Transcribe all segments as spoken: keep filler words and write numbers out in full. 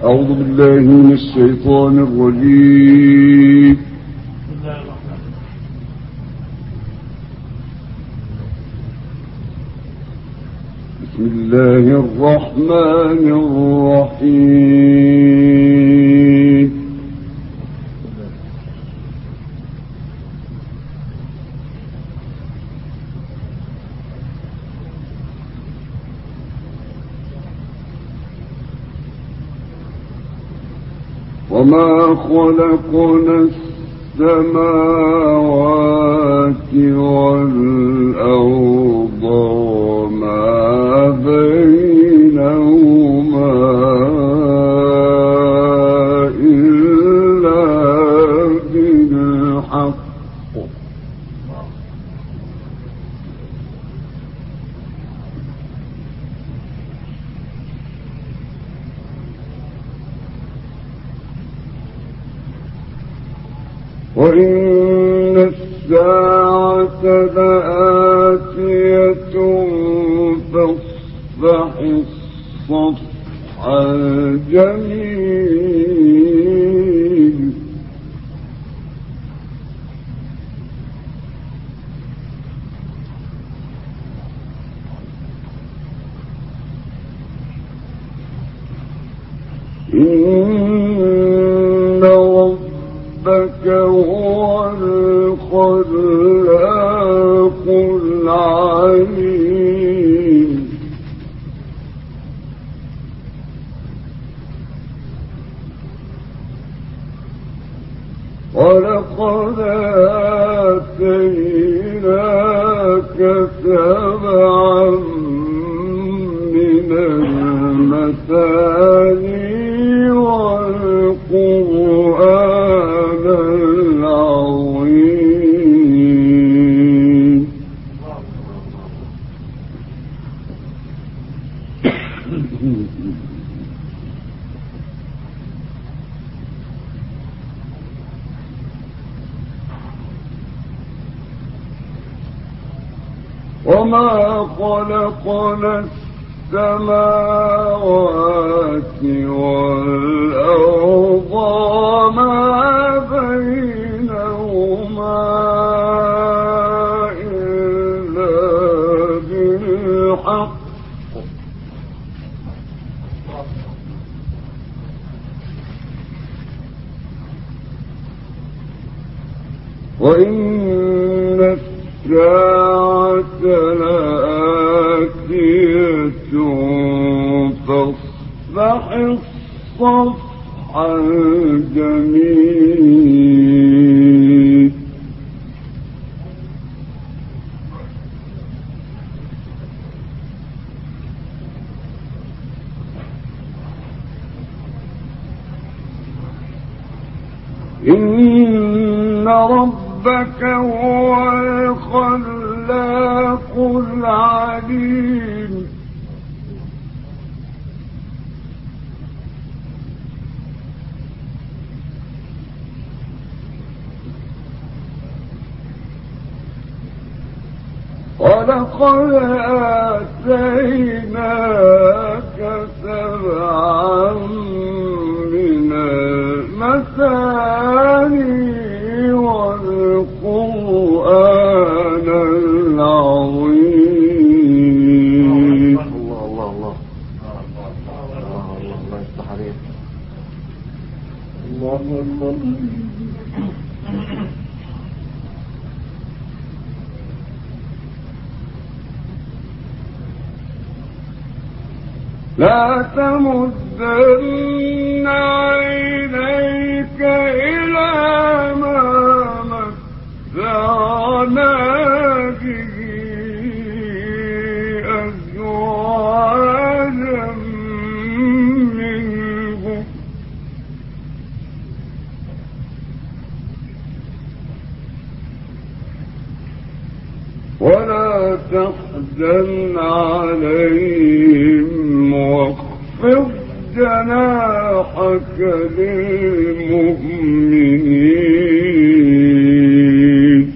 أعوذ بالله من الشيطان الرجيم. بسم الله الرحمن الرحيم. وما خلقنا السماوات والأرض وما بينهما إلا بالحق وإن الساعة لآتية فاصفح الصفح الجميل. إن ربك هو الخلاق العليم. ولقد آتيناك سبعا من المثاني والقرآن العظيم. وما خلقنا السماوات والأرض وما بينهما إلا بالحق وإن الساعة لآتية فاصفح الصفح الجميل. إن ربك هو الخلاق العليم. ولقد آتيناك سبعا من المثاني والقرآن العظيم. الله الله الله الله الله يفتح عليك. الله أكبر. لا تمدن عينيك إلى ما متعنا به أزواجا منهم ولا تحزن عليهم واخفض جناحك للمؤمنين.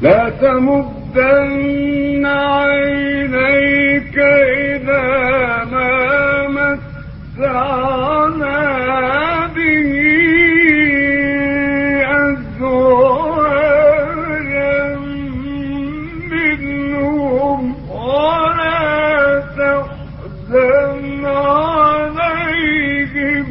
لا تمدن عينيك إلى ما متعنا به أزواجا منهم ولا تحزن عليهم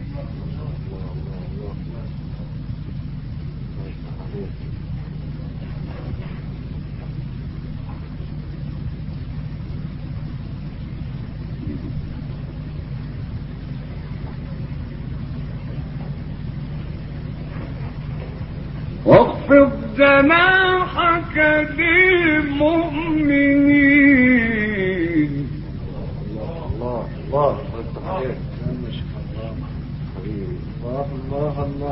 واخفض جناحك للمؤمنين. الله الله الله الله الله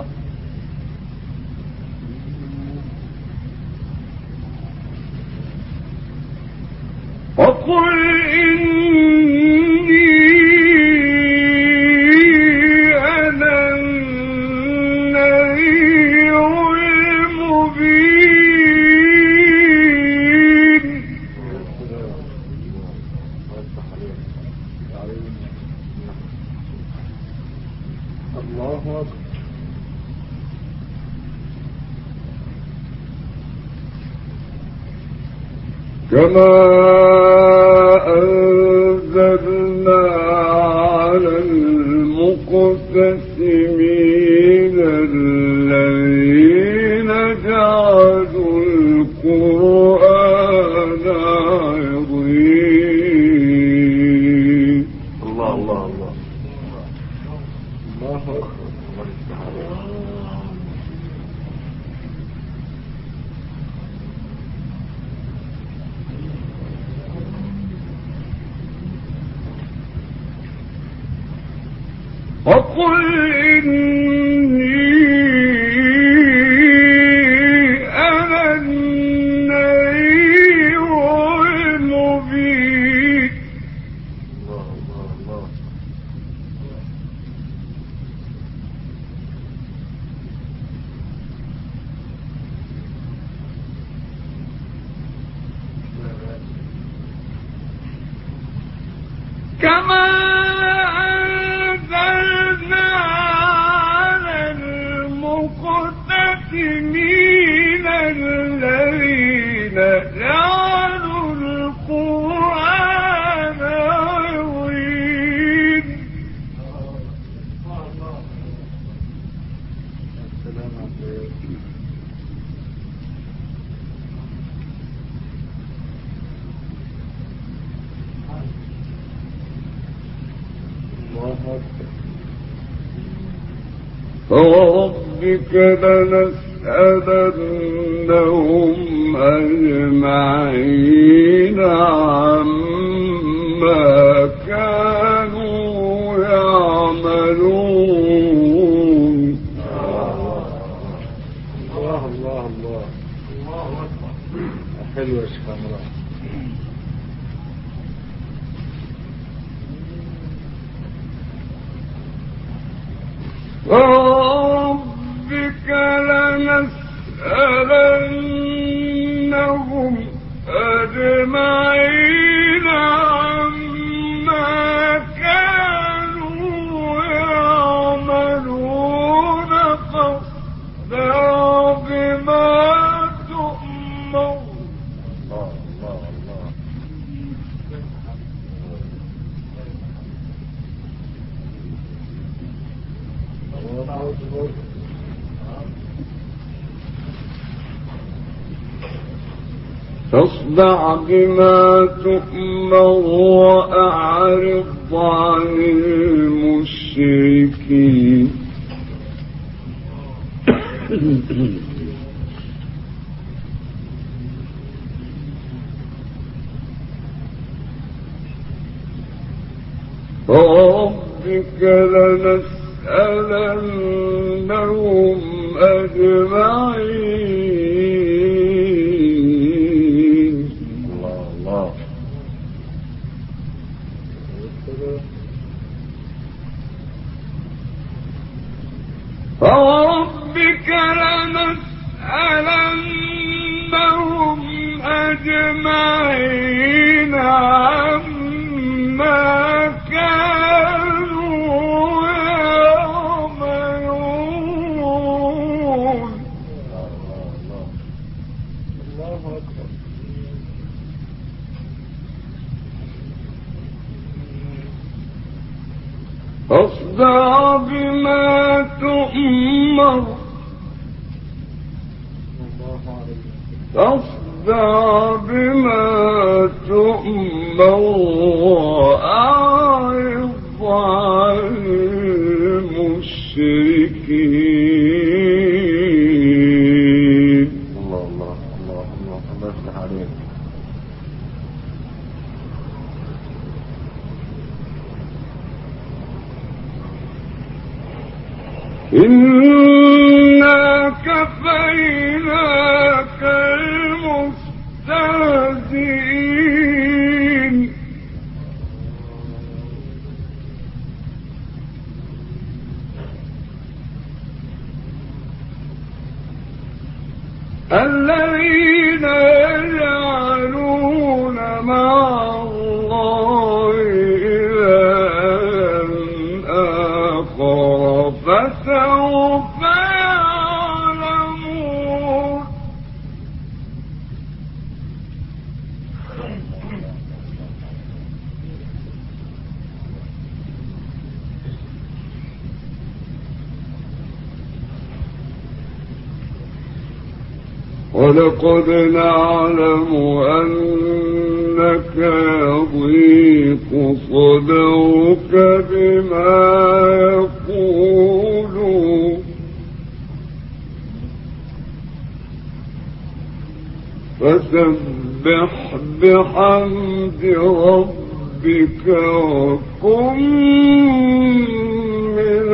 وقل إني أنا النذير المبين. الله أكبر. كما أنزلنا على المقتسمين الذين جعلوا القرآن عظيم. الله الله الله الله أكبر. وقل إني أنا النذير المبين. الله الله الله كما أنزلنا على المقتسمين الذين جعلوا القرآن عظيم. السلام عليكم. فوربك لنسألنهم أجمعين عما كانوا يعملون. الله الله الله الله أكبر. حلوة يا شيخ عمران. وربك لنسألنهم أجمعين عما كانوا يعملون فاصدع بما تؤمر. الله الله الله فاصدع بما تؤمر وأعرض عن المشركين. فربك لنسألنهم أجمعين. الله الله فربك لنسألنهم أجمعين عما كانوا يعملون. الله أكبر. فاصدع بما تؤمر فاصدع بما تؤمر وأعرض عن المشركين. الله الله الله الله الله يفتح عليك. إنا كفيناك المستهزئين. الذين يجعلون مع الله إلها آخر فسوف يعلمون. ولقد نعلم أنك يضيق صدرك بما يقولون فسبح بحمد ربك وكن من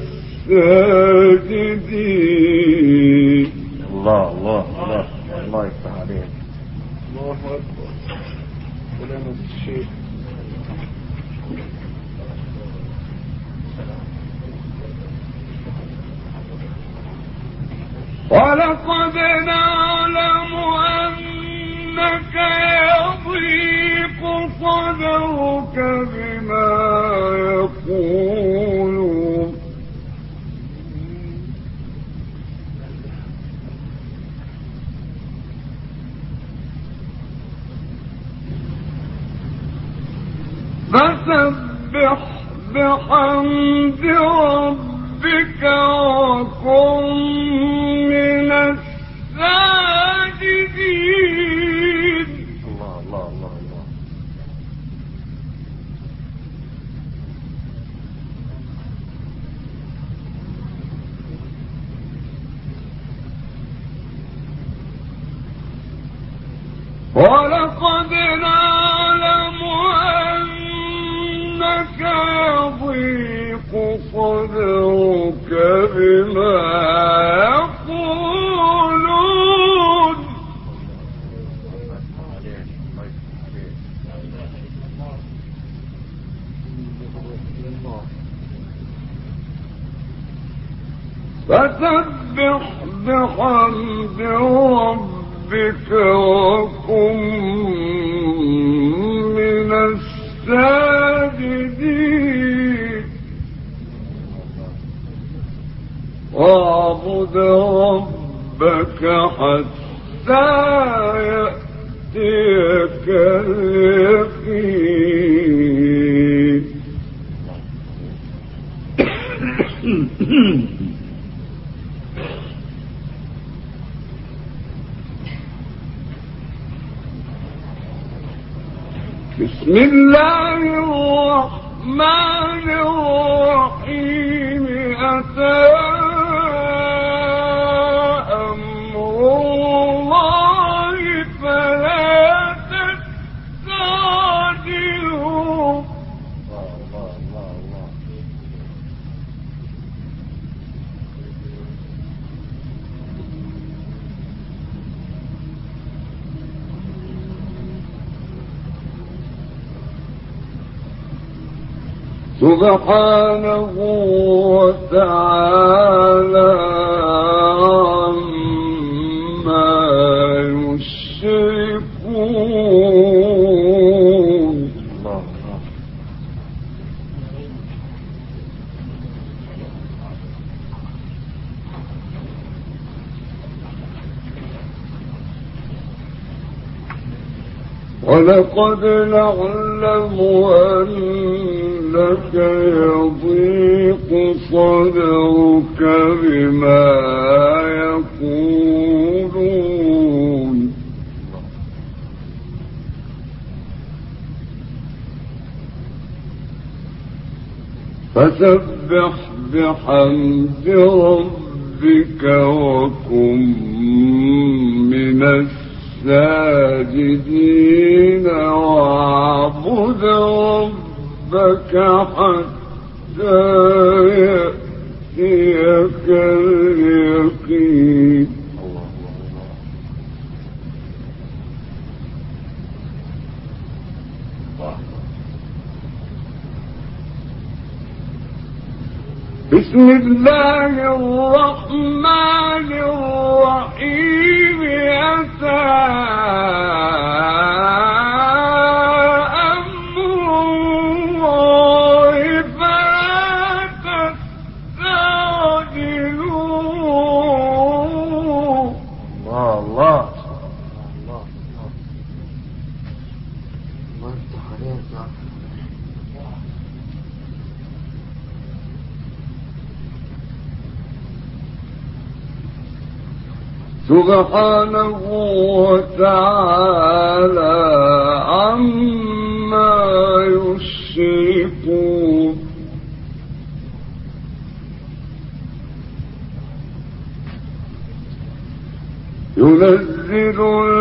الساجدين. الله الله الله الله يفتح عليك. الله أكبر. سلامة الشيخ. ولقد نعلم أنك يضيق صدرك بما يقولون فسبح بحمد ربك وكن من الساجدين. الله الله الله الله. ولقد نعلم أنك يضيق صدرك بما يقولون فسبح بحمد ربك وكن من الساجدين. واعبد ربك حتى يأتيك اليقين. بسم الله الرحمن الرحيم. أتى أمر الله فلا تستعجلوه. سبحانه وتعالى عما يشركون. ولقد نعلم أنك يضيق صدرك بما يقولون فسبح بحمد ربك وكن من الساجدين واعبد ربك حتى يأتيك اليقين. بسم الله الرحمن الرحيم. أتى أمر الله فلا تستعجلوه. الله الله الله الله يفتح عليك. سبحانه وتعالى عما يشركون. ينزل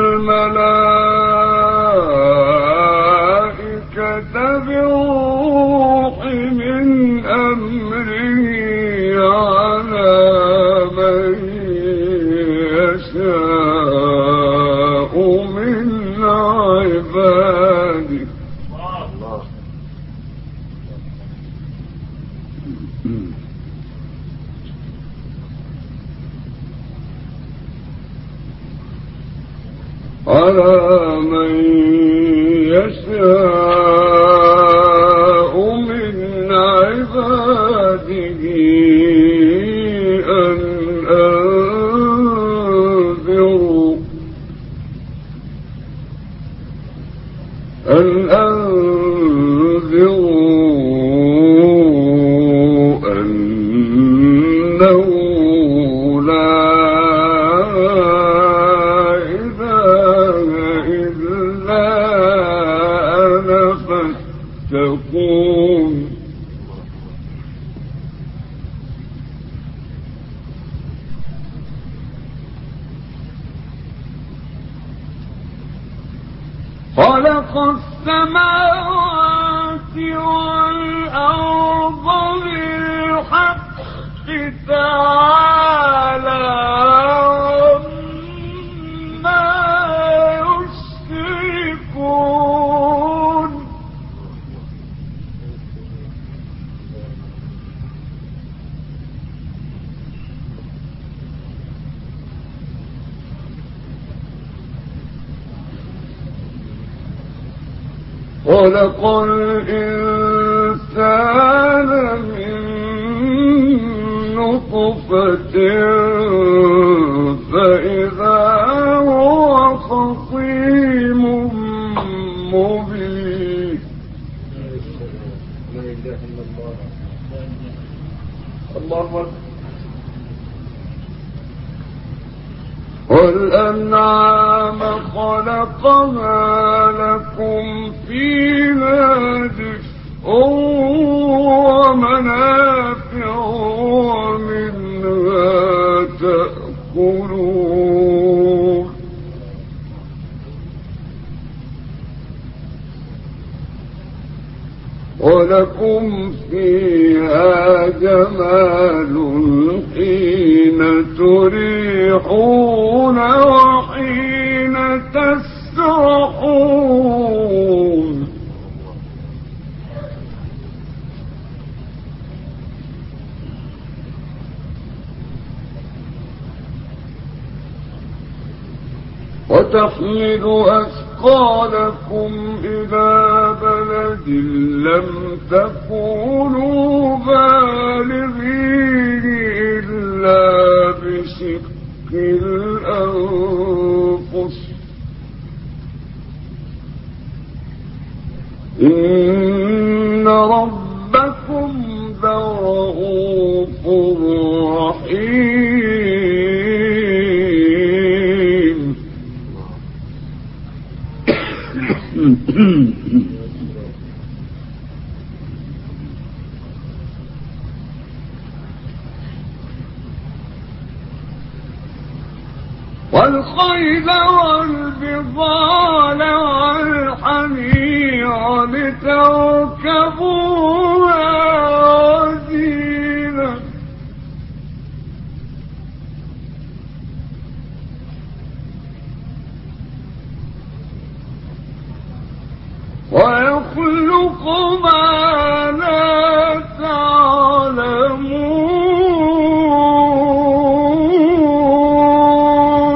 الملائكة بالروح من أمره على من يشاء من عباده. على من يشاء من عباده أن أنذروا أن أنذروا أنه لا تقوم. خلق السماوات والأرض بالحق تعالى عما يشركون. خلق الإنسان من نطفة فإذا هو خصيم مبين. لا إله إلا الله. الله أكبر. والأنعام خلقها لكم فيها دفء ومنافع ومنها تأكلون. ولكم فيها جمال حين تريحون وحين تسرحون. وتحمل أثقالكم إلى بلد لم تكونوا بالغيه إلا بشق الأنفس ربكم لرؤوف رحيم. والخيل والبغال والحمير لتركبوها وزينة ويخلق ما لا تعلمون.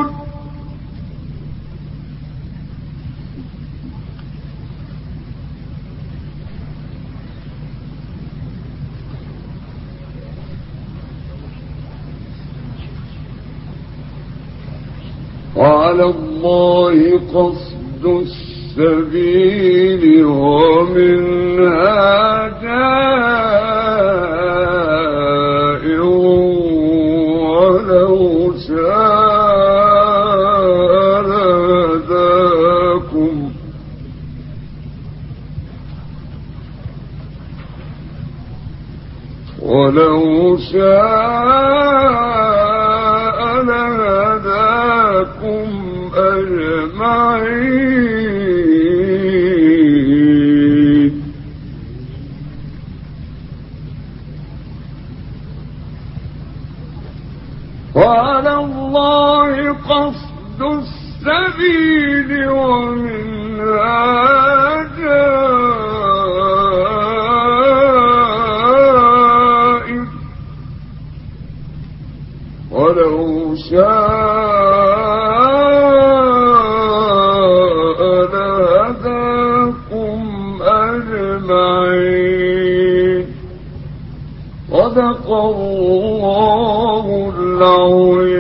وعلى الله قصد السبيل ومنها جائر ولو شاء لهداكم ولو شاء لهداكم أجمعين. وعلى الله قصد السبيل ومنها جائر ولو شاء لهداكم أجمعين. صدق الله العظيم.